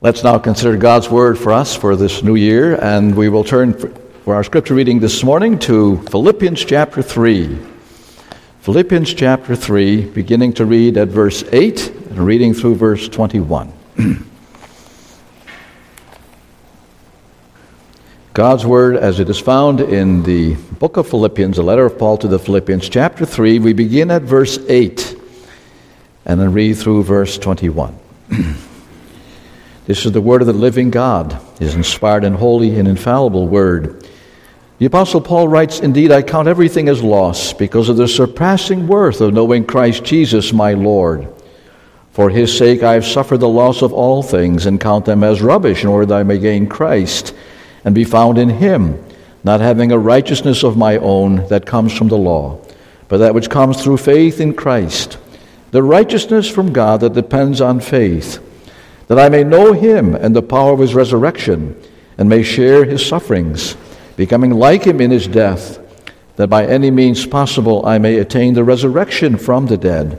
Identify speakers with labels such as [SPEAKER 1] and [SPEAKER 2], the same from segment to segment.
[SPEAKER 1] Let's now consider God's Word for us for this new year, and we will turn for our scripture reading this morning to Philippians chapter 3. Philippians chapter 3, beginning to read at verse 8 and reading through verse 21. God's Word as it is found in the book of Philippians, the letter of Paul to the Philippians, chapter 3, we begin at verse 8 and then read through verse 21. This is the word of the living God, His inspired and holy and infallible word. The Apostle Paul writes, "Indeed, I count everything as loss because of the surpassing worth of knowing Christ Jesus my Lord. For His sake I have suffered the loss of all things and count them as rubbish in order that I may gain Christ and be found in Him, not having a righteousness of my own that comes from the law, but that which comes through faith in Christ, the righteousness from God that depends on faith, that I may know Him and the power of His resurrection, and may share His sufferings, becoming like Him in His death, that by any means possible I may attain the resurrection from the dead.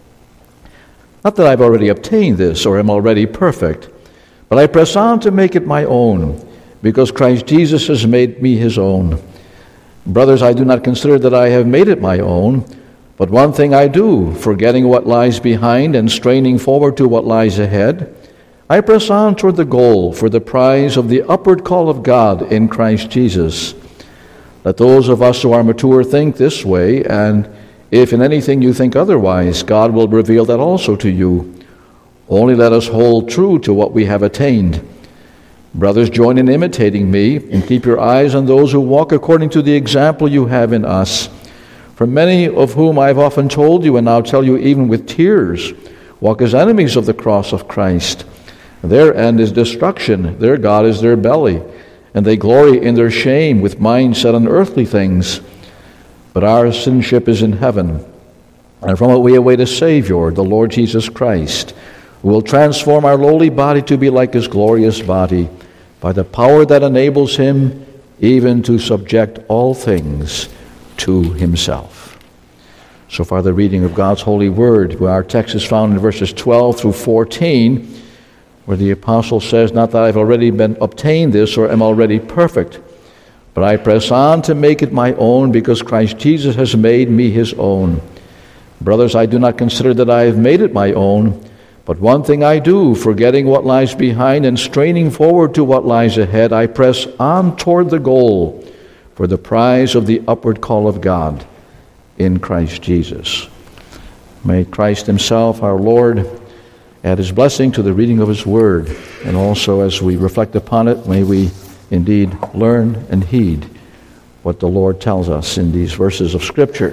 [SPEAKER 1] Not that I've already obtained this or am already perfect, but I press on to make it my own, because Christ Jesus has made me His own. Brothers, I do not consider that I have made it my own, but one thing I do, forgetting what lies behind and straining forward to what lies ahead, I press on toward the goal for the prize of the upward call of God in Christ Jesus. Let those of us who are mature think this way, and if in anything you think otherwise, God will reveal that also to you. Only let us hold true to what we have attained. Brothers, join in imitating me, and keep your eyes on those who walk according to the example you have in us. For many of whom I have often told you, and now tell you even with tears, walk as enemies of the cross of Christ. Their end is destruction, their God is their belly, and they glory in their shame with minds set on earthly things. But our citizenship is in heaven, and from it we await a Savior, the Lord Jesus Christ, who will transform our lowly body to be like His glorious body, by the power that enables Him even to subject all things to Himself." So far the reading of God's holy word, where our text is found in verses 12 through 14, where the apostle says, "Not that I've already obtained this or am already perfect, but I press on to make it my own because Christ Jesus has made me His own. Brothers, I do not consider that I have made it my own, but one thing I do, forgetting what lies behind and straining forward to what lies ahead, I press on toward the goal for the prize of the upward call of God in Christ Jesus." May Christ Himself, our Lord, add His blessing to the reading of His Word, and also as we reflect upon it, may we indeed learn and heed what the Lord tells us in these verses of Scripture.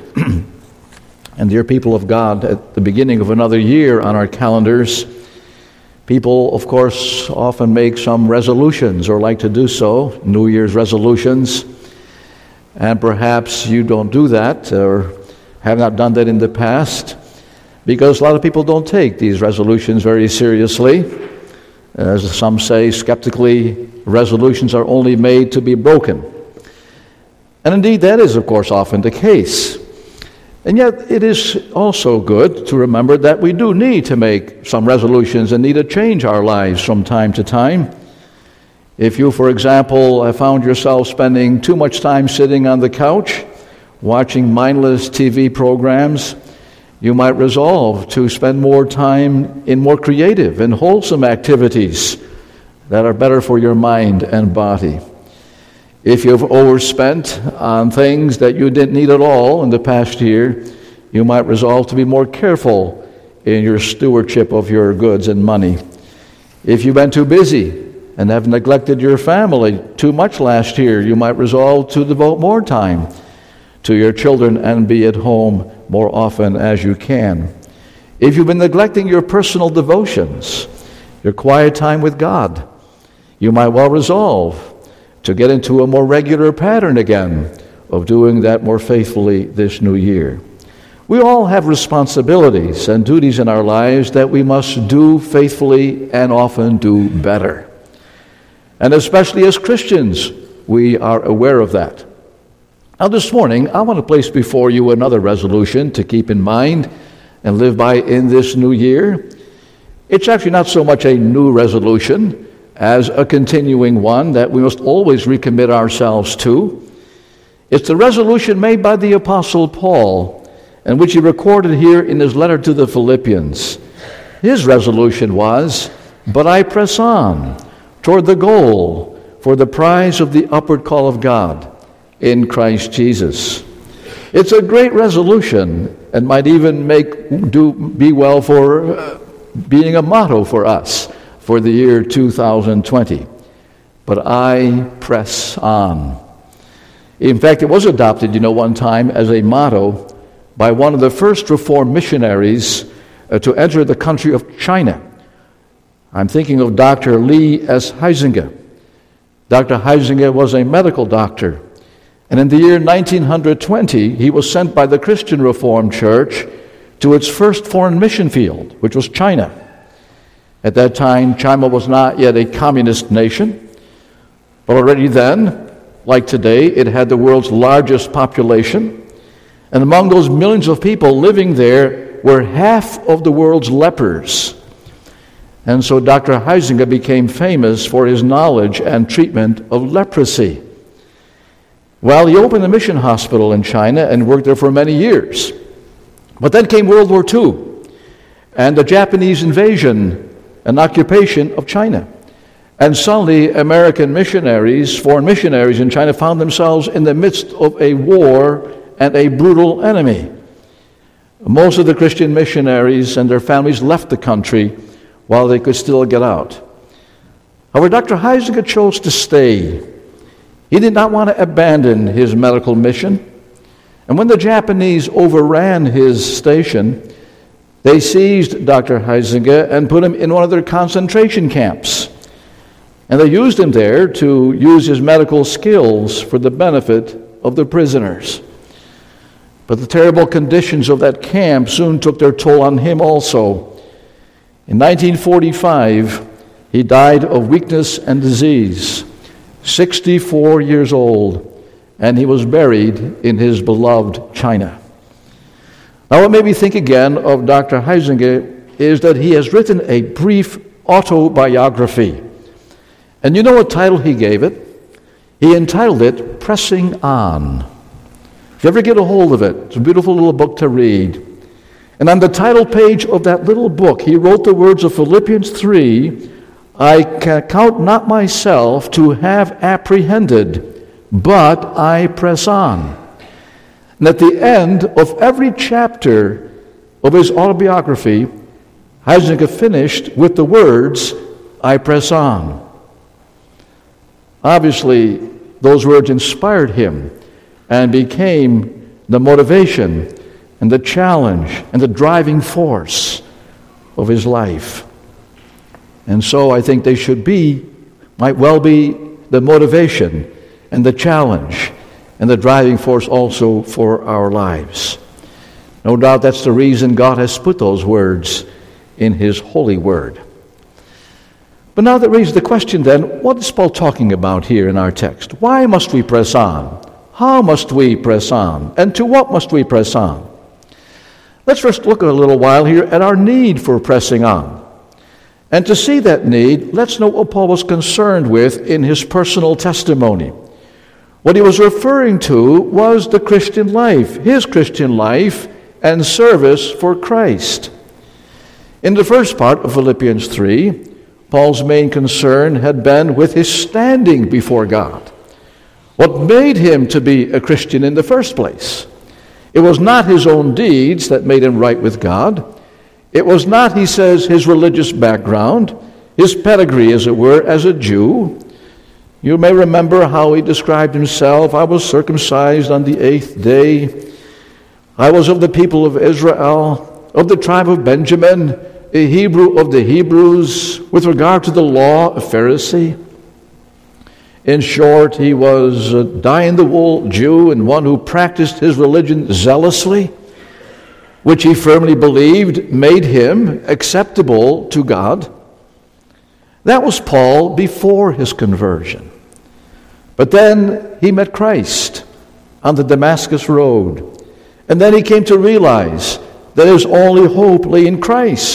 [SPEAKER 1] And dear people of God, at the beginning of another year on our calendars, people, of course, often make some resolutions or like to do so, New Year's resolutions, and perhaps you don't do that or have not done that in the past, because a lot of people don't take these resolutions very seriously. As some say, skeptically, resolutions are only made to be broken. And indeed, that is, of course, often the case. And yet, it is also good to remember that we do need to make some resolutions and need to change our lives from time to time. If you, for example, have found yourself spending too much time sitting on the couch, watching mindless TV programs, you might resolve to spend more time in more creative and wholesome activities that are better for your mind and body. If you've overspent on things that you didn't need at all in the past year, you might resolve to be more careful in your stewardship of your goods and money. If you've been too busy and have neglected your family too much last year, you might resolve to devote more time to your children and be at home more often as you can. If you've been neglecting your personal devotions, your quiet time with God, you might well resolve to get into a more regular pattern again of doing that more faithfully this new year. We all have responsibilities and duties in our lives that we must do faithfully and often do better. And especially as Christians, we are aware of that. Now this morning, I want to place before you another resolution to keep in mind and live by in this new year. It's actually not so much a new resolution as a continuing one that we must always recommit ourselves to. It's the resolution made by the Apostle Paul, and which he recorded here in his letter to the Philippians. His resolution was, "But I press on toward the goal for the prize of the upward call of God in Christ Jesus." It's a great resolution and might even be well for being a motto for us for the year 2020. But I press on. In fact, it was adopted, one time as a motto by one of the first Reformed missionaries to enter the country of China. I'm thinking of Dr. Lee S. Huizinga. Dr. Huizinga was a medical doctor, and in the year 1920, he was sent by the Christian Reformed Church to its first foreign mission field, which was China. At that time, China was not yet a communist nation, but already then, like today, it had the world's largest population, and among those millions of people living there were half of the world's lepers. And so Dr. Huizinga became famous for his knowledge and treatment of leprosy. Well, he opened a mission hospital in China and worked there for many years. But then came World War II and the Japanese invasion and occupation of China. And suddenly American missionaries, foreign missionaries in China, found themselves in the midst of a war and a brutal enemy. Most of the Christian missionaries and their families left the country while they could still get out. However, Dr. Huizinga chose to stay. He did not want to abandon his medical mission. And when the Japanese overran his station, they seized Dr. Huizinga and put him in one of their concentration camps. And they used him there to use his medical skills for the benefit of the prisoners. But the terrible conditions of that camp soon took their toll on him also. In 1945, he died of weakness and disease, 64 years old, and he was buried in his beloved China. Now, what made me think again of Dr. Huizinga is that he has written a brief autobiography. And you know what title he gave it? He entitled it, Pressing On. If you ever get a hold of it, it's a beautiful little book to read. And on the title page of that little book, he wrote the words of Philippians 3, "I count not myself to have apprehended, but I press on." And at the end of every chapter of his autobiography, Huizinga finished with the words, "I press on." Obviously, those words inspired him and became the motivation and the challenge and the driving force of his life. And so I think they might well be the motivation and the challenge and the driving force also for our lives. No doubt that's the reason God has put those words in His holy word. But now that raises the question then, what is Paul talking about here in our text? Why must we press on? How must we press on? And to what must we press on? Let's first look a little while here at our need for pressing on. And to see that need, let's note what Paul was concerned with in his personal testimony. What he was referring to was the Christian life, his Christian life and service for Christ. In the first part of Philippians 3, Paul's main concern had been with his standing before God. What made him to be a Christian in the first place? It was not his own deeds that made him right with God. It was not, he says, his religious background, his pedigree, as it were, as a Jew. You may remember how he described himself. "I was circumcised on the 8th day. I was of the people of Israel, of the tribe of Benjamin, a Hebrew of the Hebrews, with regard to the law, a Pharisee." In short, he was a dyed-in-the-wool Jew and one who practiced his religion zealously, which he firmly believed made him acceptable to God. That was Paul before his conversion. But then he met Christ on the Damascus Road. And then he came to realize that his only hope lay in Christ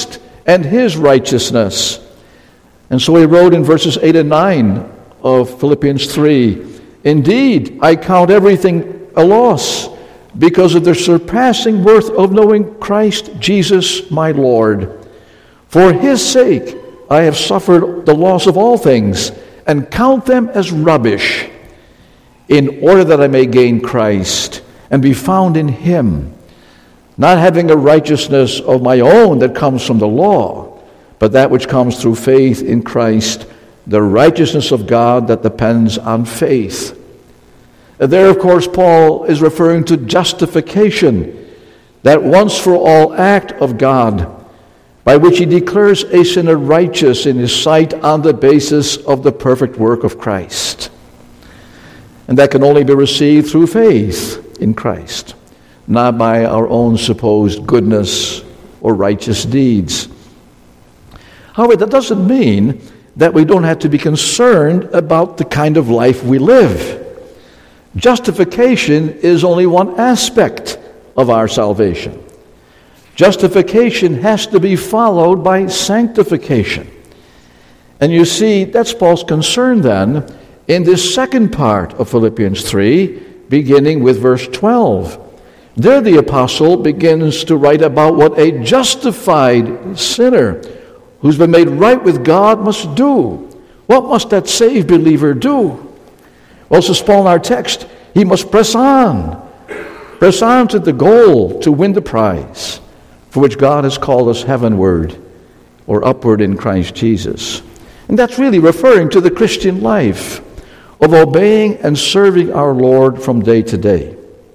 [SPEAKER 1] and his righteousness. And so he wrote in verses 8 and 9 of Philippians 3, "Indeed, I count everything a loss because of the surpassing worth of knowing Christ Jesus my Lord. For his sake I have suffered the loss of all things and count them as rubbish, in order that I may gain Christ and be found in him, not having a righteousness of my own that comes from the law, but that which comes through faith in Christ, the righteousness of God that depends on faith." There, of course, Paul is referring to justification, that once-for-all act of God, by which he declares a sinner righteous in his sight on the basis of the perfect work of Christ. And that can only be received through faith in Christ, not by our own supposed goodness or righteous deeds. However, that doesn't mean that we don't have to be concerned about the kind of life we live. Justification is only one aspect of our salvation. Justification has to be followed by sanctification. And you see, that's Paul's concern then in this second part of Philippians 3, beginning with verse 12. There the apostle begins to write about what a justified sinner who's been made right with God must do. What must that saved believer do? Well, says Paul in our text, he must press on to the goal to win the prize for which God has called us heavenward or upward in Christ Jesus. And that's really referring to the Christian life of obeying and serving our Lord from day to day.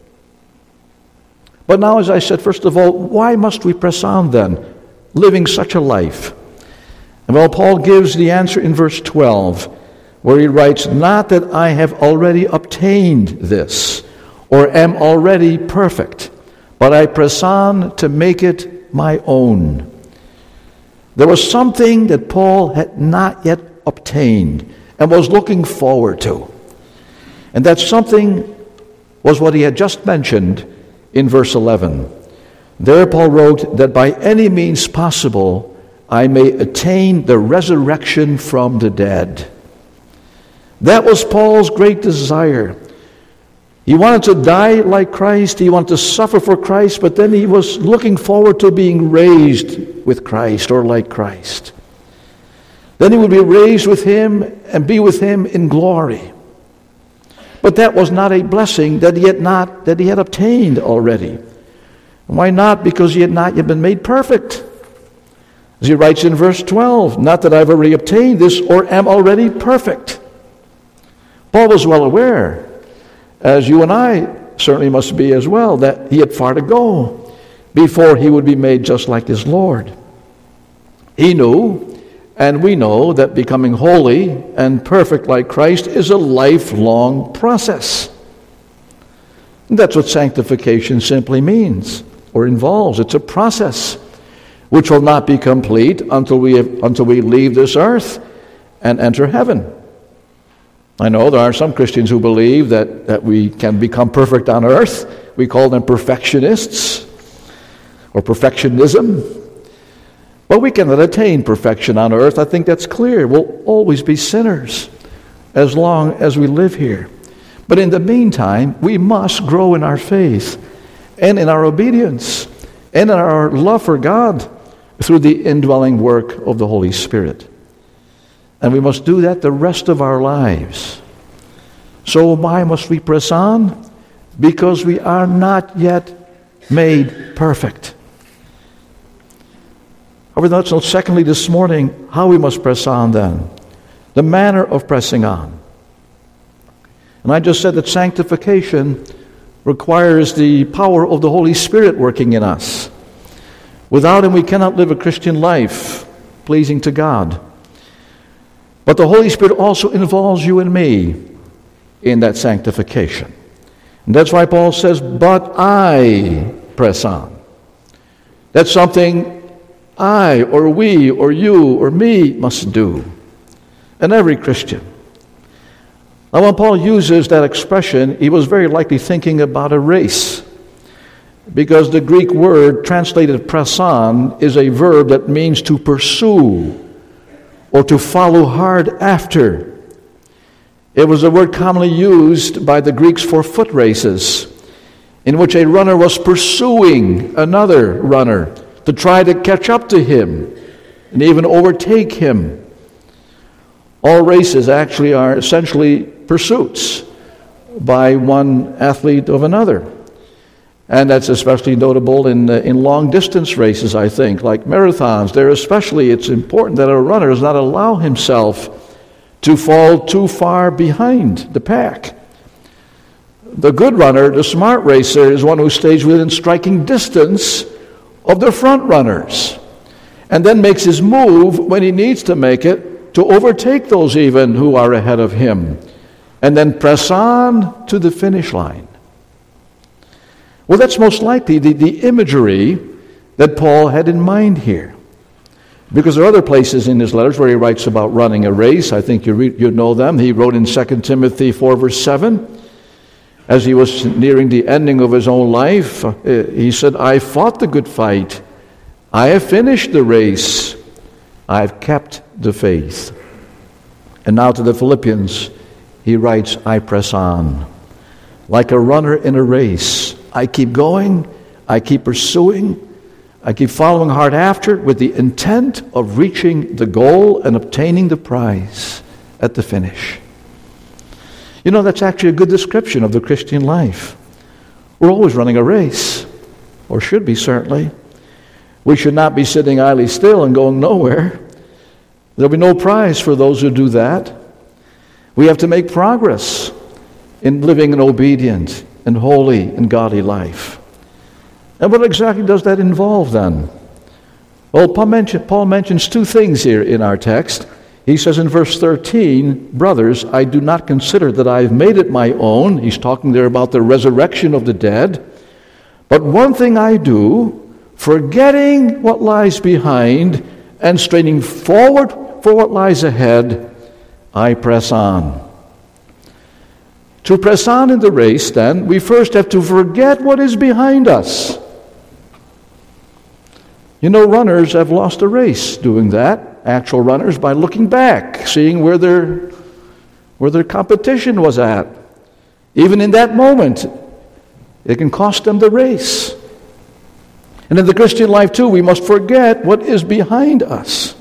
[SPEAKER 1] But now, as I said, first of all, why must we press on then, living such a life? And well, Paul gives the answer in verse 12, where he writes, "Not that I have already obtained this, or am already perfect, but I press on to make it my own." There was something that Paul had not yet obtained and was looking forward to. And that something was what he had just mentioned in verse 11. There Paul wrote that by any means possible I may attain the resurrection from the dead. That was Paul's great desire. He wanted to die like Christ, he wanted to suffer for Christ, but then he was looking forward to being raised with Christ or like Christ. Then he would be raised with him and be with him in glory. But that was not a blessing that he had obtained already. Why not? Because he had not yet been made perfect. As he writes in verse 12, "Not that I've already obtained this or am already perfect." Paul was well aware, as you and I certainly must be as well, that he had far to go before he would be made just like his Lord. He knew, and we know, that becoming holy and perfect like Christ is a lifelong process. And that's what sanctification simply means or involves. It's a process which will not be complete until we leave this earth and enter heaven. I know there are some Christians who believe that we can become perfect on earth. We call them perfectionists or perfectionism. But we cannot attain perfection on earth. I think that's clear. We'll always be sinners as long as we live here. But in the meantime, we must grow in our faith and in our obedience and in our love for God through the indwelling work of the Holy Spirit. And we must do that the rest of our lives. So why must we press on? Because we are not yet made perfect. However, let's note secondly this morning how we must press on then. The manner of pressing on. And I just said that sanctification requires the power of the Holy Spirit working in us. Without him we cannot live a Christian life pleasing to God. But the Holy Spirit also involves you and me in that sanctification. And that's why Paul says, "But I press on." That's something I or we or you or me must do. And every Christian. Now when Paul uses that expression, he was very likely thinking about a race. because the Greek word translated presan is a verb that means to pursue or to follow hard after. It was a word commonly used by the Greeks for foot races, in which a runner was pursuing another runner to try to catch up to him and even overtake him. All races actually are essentially pursuits by one athlete of another. And that's especially notable in long-distance races, I think, like marathons. There especially, it's important that a runner does not allow himself to fall too far behind the pack. The good runner, the smart racer, is one who stays within striking distance of the front runners and then makes his move when he needs to make it to overtake those even who are ahead of him and then press on to the finish line. Well, that's most likely the imagery that Paul had in mind here. Because there are other places in his letters where he writes about running a race. I think you know them. He wrote in 2 Timothy 4, verse 7, as he was nearing the ending of his own life, he said, I fought the good fight. I have finished the race. I have kept the faith. And now to the Philippians, he writes, I press on. Like a runner in a race, I keep going, I keep pursuing, I keep following hard after with the intent of reaching the goal and obtaining the prize at the finish. You know, that's actually a good description of the Christian life. We're always running a race, or should be certainly. We should not be sitting idly still and going nowhere. There'll be no prize for those who do that. We have to make progress in living an obedient and holy and godly life. And what exactly does that involve then? Well, Paul mentions two things here in our text. He says in verse 13, brothers, I do not consider that I have made it my own. He's talking there about the resurrection of the dead. But one thing I do, forgetting what lies behind and straining forward for what lies ahead, I press on. To press on in the race, then, we first have to forget what is behind us. You know, runners have lost a race doing that, actual runners, by looking back, seeing where their competition was at. Even in that moment, it can cost them the race. And in the Christian life, too, we must forget what is behind us.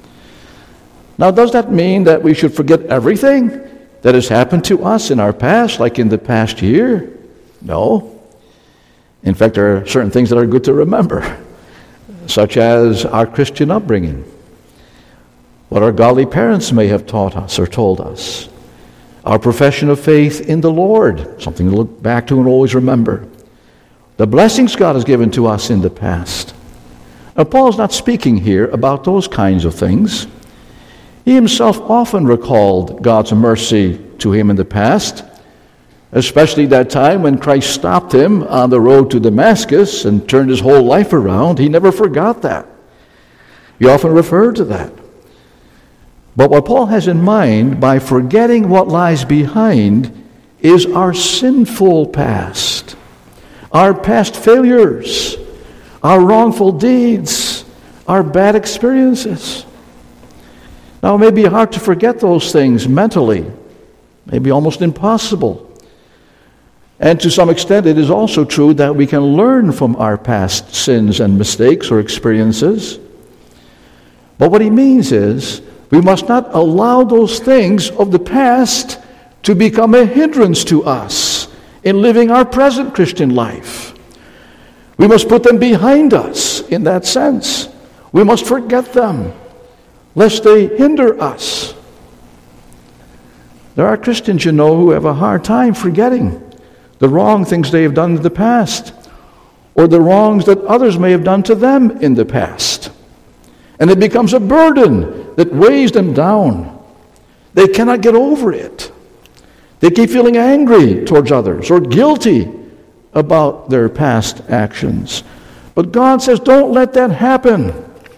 [SPEAKER 1] Now, does that mean that we should forget everything that has happened to us in our past, like in the past year? No. In fact, there are certain things that are good to remember, such as our Christian upbringing, what our godly parents may have taught us or told us, our profession of faith in the Lord, something to look back to and always remember, the blessings God has given to us in the past. Now, Paul's not speaking here about those kinds of things. He himself often recalled God's mercy to him in the past, especially that time when Christ stopped him on the road to Damascus and turned his whole life around. He never forgot that. He often referred to that. But what Paul has in mind by forgetting what lies behind is our sinful past, our past failures, our wrongful deeds, our bad experiences. Now, it may be hard to forget those things mentally, maybe almost impossible. And to some extent, it is also true that we can learn from our past sins and mistakes or experiences. But what he means is, we must not allow those things of the past to become a hindrance to us in living our present Christian life. We must put them behind us in that sense. We must forget them, lest they hinder us. There are Christians, you know, who have a hard time forgetting the wrong things they have done in the past, or the wrongs that others may have done to them in the past. And it becomes a burden that weighs them down. They cannot get over it. They keep feeling angry towards others or guilty about their past actions. But God says, don't let that happen.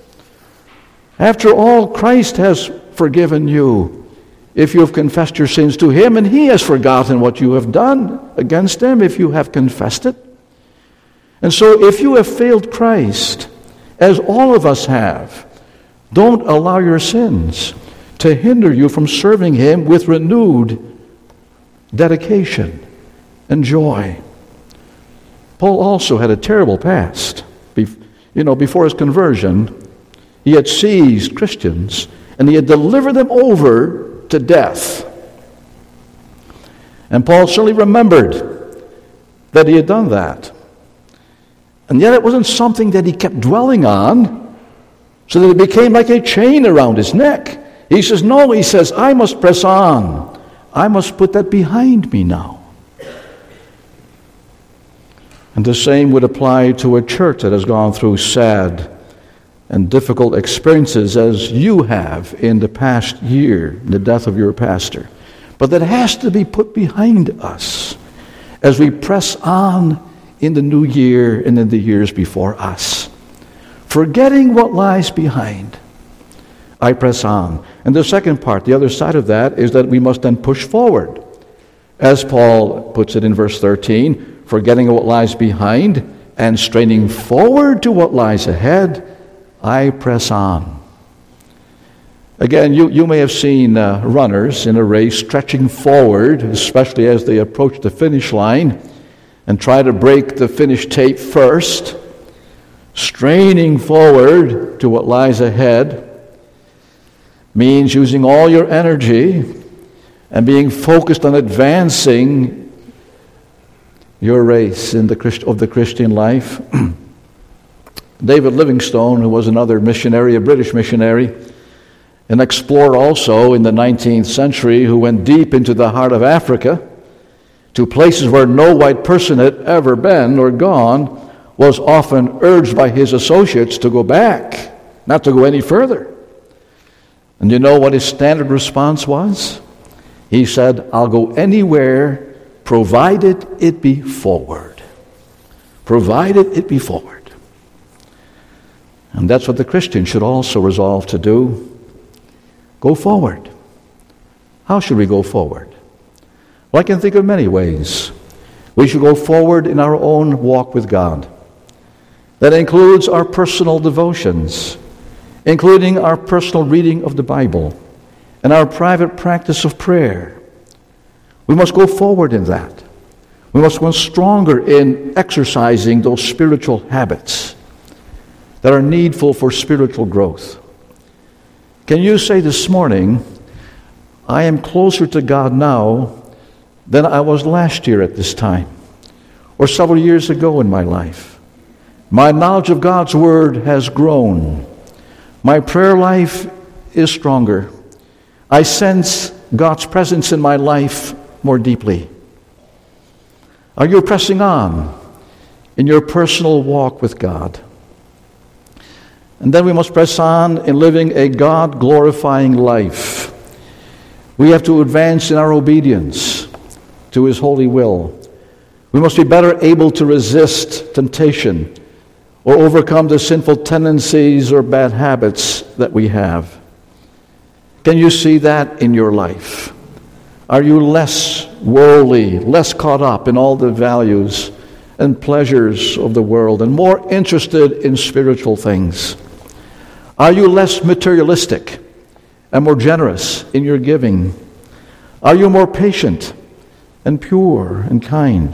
[SPEAKER 1] After all, Christ has forgiven you if you have confessed your sins to Him, and He has forgotten what you have done against Him if you have confessed it. And so if you have failed Christ, as all of us have, don't allow your sins to hinder you from serving Him with renewed dedication and joy. Paul also had a terrible past. Before his conversion, he had seized Christians and he had delivered them over to death. And Paul certainly remembered that he had done that. And yet it wasn't something that he kept dwelling on, so that it became like a chain around his neck. He says, no, he says, I must press on. I must put that behind me now. And the same would apply to a church that has gone through sad and difficult experiences as you have in the past year, the death of your pastor. But that has to be put behind us as we press on in the new year and in the years before us. Forgetting what lies behind, I press on. And the second part, the other side of that, is that we must then push forward. As Paul puts it in verse 13, forgetting what lies behind and straining forward to what lies ahead, I press on. Again, you may have seen runners in a race stretching forward, especially as they approach the finish line, and try to break the finish tape first. Straining forward to what lies ahead means using all your energy and being focused on advancing your race of the Christian life. David Livingstone, who was another missionary, a British missionary, an explorer also in the 19th century, who went deep into the heart of Africa, to places where no white person had ever been or gone, was often urged by his associates to go back, not to go any further. And you know what his standard response was? He said, I'll go anywhere, provided it be forward. Provided it be forward. And that's what the Christian should also resolve to do. Go forward. How should we go forward? Well, I can think of many ways. We should go forward in our own walk with God. That includes our personal devotions, including our personal reading of the Bible and our private practice of prayer. We must go forward in that. We must go stronger in exercising those spiritual habits that are needful for spiritual growth. Can you say this morning, I am closer to God now than I was last year at this time, or several years ago in my life? My knowledge of God's Word has grown. My prayer life is stronger. I sense God's presence in my life more deeply. Are you pressing on in your personal walk with God? And then we must press on in living a God-glorifying life. We have to advance in our obedience to His holy will. We must be better able to resist temptation or overcome the sinful tendencies or bad habits that we have. Can you see that in your life? Are you less worldly, less caught up in all the values and pleasures of the world and more interested in spiritual things? Are you less materialistic and more generous in your giving? Are you more patient and pure and kind?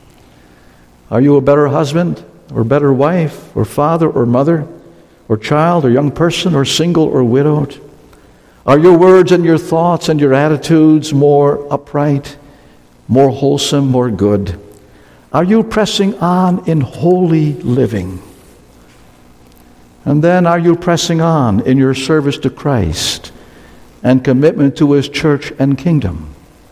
[SPEAKER 1] Are you a better husband or better wife or father or mother or child or young person or single or widowed? Are your words and your thoughts and your attitudes more upright, more wholesome, more good? Are you pressing on in holy living? And then are you pressing on in your service to Christ and commitment to His church and kingdom?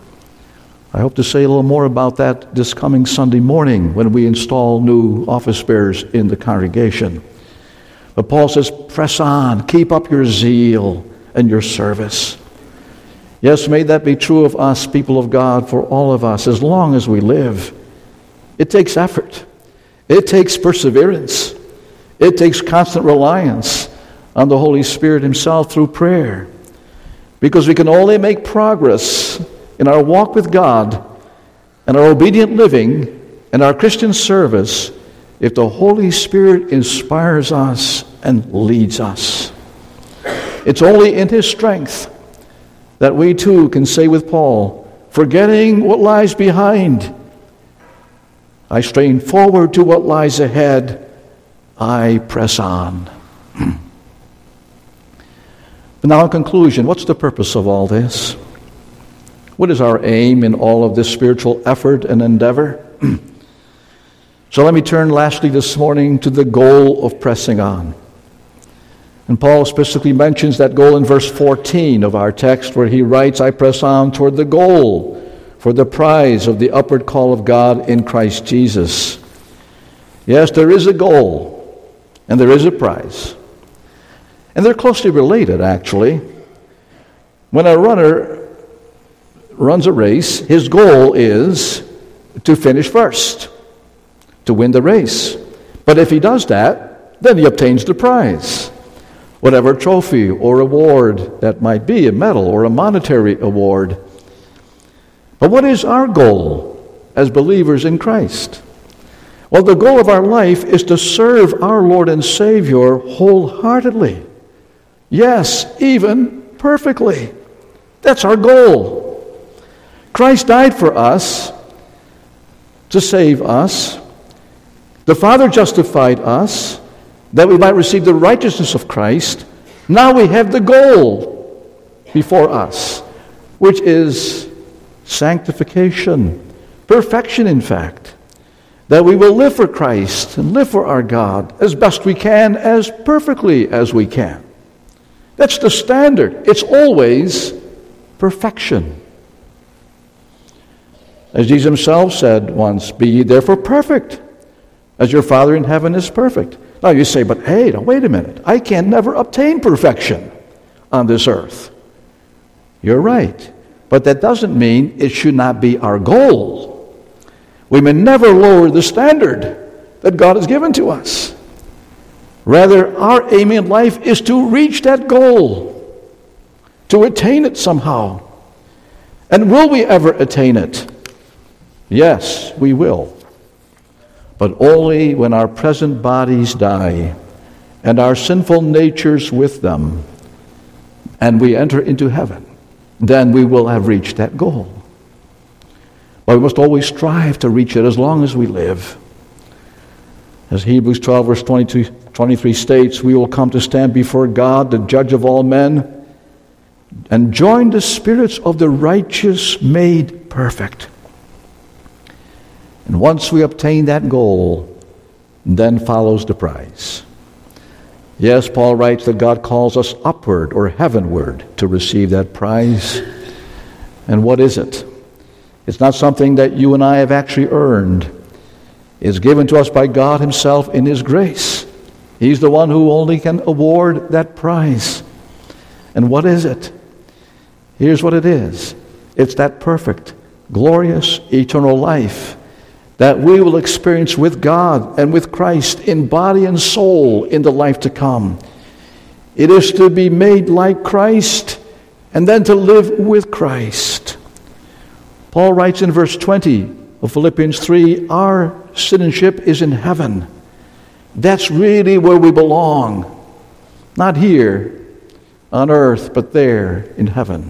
[SPEAKER 1] I hope to say a little more about that this coming Sunday morning when we install new office bearers in the congregation. But Paul says, press on, keep up your zeal and your service. Yes, may that be true of us, people of God, for all of us, as long as we live. It takes effort. It takes perseverance. It takes constant reliance on the Holy Spirit Himself through prayer. Because we can only make progress in our walk with God and our obedient living and our Christian service if the Holy Spirit inspires us and leads us. It's only in His strength that we too can say with Paul, forgetting what lies behind, I strain forward to what lies ahead, I press on. But now in conclusion, what's the purpose of all this? What is our aim in all of this spiritual effort and endeavor? So let me turn lastly this morning to the goal of pressing on. And Paul specifically mentions that goal in verse 14 of our text where he writes, I press on toward the goal for the prize of the upward call of God in Christ Jesus. Yes, there is a goal and there is a prize. And they're closely related, actually. When a runner runs a race, his goal is to finish first, to win the race. But if he does that, then he obtains the prize. Whatever trophy or award that might be, a medal or a monetary award. But what is our goal as believers in Christ? Well, the goal of our life is to serve our Lord and Savior wholeheartedly. Yes, even perfectly. That's our goal. Christ died for us to save us. The Father justified us that we might receive the righteousness of Christ. Now we have the goal before us, which is sanctification, perfection in fact, that we will live for Christ and live for our God as best we can, as perfectly as we can. That's the standard. It's always perfection. As Jesus himself said once, be ye therefore perfect, as your Father in heaven is perfect. Now you say, but hey, now wait a minute. I can never obtain perfection on this earth. You're right. But that doesn't mean it should not be our goal. We may never lower the standard that God has given to us. Rather, our aim in life is to reach that goal, to attain it somehow. And will we ever attain it? Yes, we will. But only when our present bodies die and our sinful natures with them, and we enter into heaven, then we will have reached that goal. But we must always strive to reach it as long as we live. As Hebrews 12 verse 23 states, we will come to stand before God, the judge of all men, and join the spirits of the righteous made perfect. And once we obtain that goal, then follows the prize. Yes, Paul writes that God calls us upward or heavenward to receive that prize. And what is it? It's not something that you and I have actually earned. It's given to us by God himself in his grace. He's the one who only can award that prize. And what is it? Here's what it is. It's that perfect, glorious, eternal life that we will experience with God and with Christ in body and soul in the life to come. It is to be made like Christ and then to live with Christ. Paul writes in verse 20 of Philippians 3, our citizenship is in heaven. That's really where we belong. Not here on earth, but there in heaven.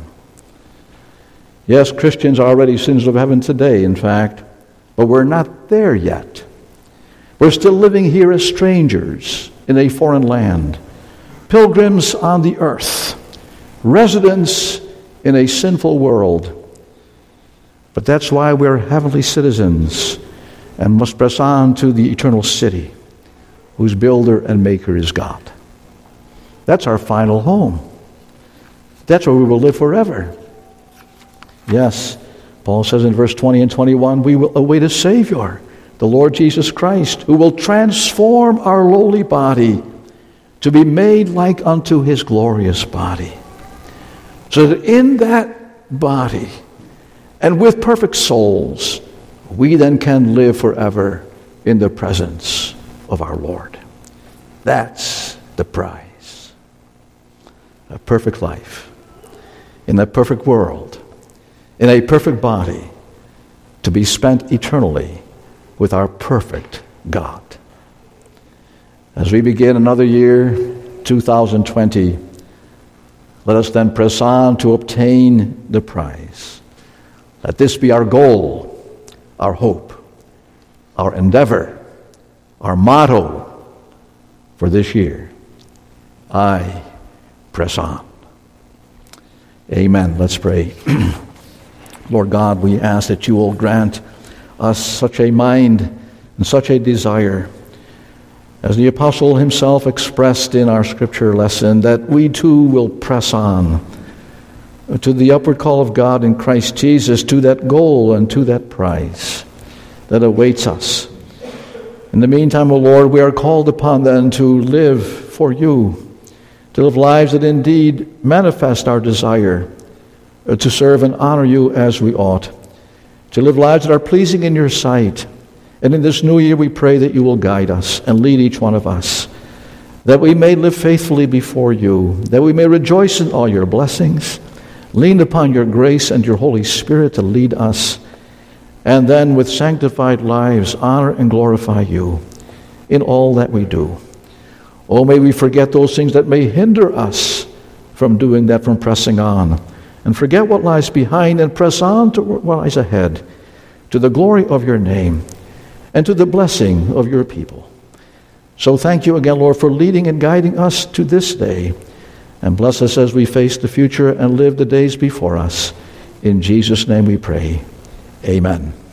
[SPEAKER 1] Yes, Christians are already citizens of heaven today, in fact, but we're not there yet. We're still living here as strangers in a foreign land, pilgrims on the earth, residents in a sinful world. But that's why we're heavenly citizens and must press on to the eternal city, whose builder and maker is God. That's our final home. That's where we will live forever. Yes, Paul says in verse 20 and 21, we will await a Savior, the Lord Jesus Christ, who will transform our lowly body to be made like unto his glorious body. So that in that body and with perfect souls, we then can live forever in the presence of our Lord. That's the prize. A perfect life in a perfect world, in a perfect body, to be spent eternally with our perfect God. As we begin another year, 2020, let us then press on to obtain the prize. Let this be our goal, our hope, our endeavor, our motto for this year. I press on. Amen. Let's pray. Lord God, we ask that you will grant us such a mind and such a desire, as the apostle himself expressed in our scripture lesson, that we too will press on to the upward call of God in Christ Jesus, to that goal and to that prize that awaits us. In the meantime, O Lord, we are called upon then to live for you, to live lives that indeed manifest our desire to serve and honor you as we ought, to live lives that are pleasing in your sight. And in this new year we pray that you will guide us and lead each one of us, that we may live faithfully before you, that we may rejoice in all your blessings, lean upon your grace and your Holy Spirit to lead us, and then with sanctified lives honor and glorify you in all that we do. Oh, may we forget those things that may hinder us from doing that, from pressing on, and forget what lies behind and press on to what lies ahead, to the glory of your name and to the blessing of your people. So thank you again, Lord, for leading and guiding us to this day, and bless us as we face the future and live the days before us. In Jesus' name we pray. Amen.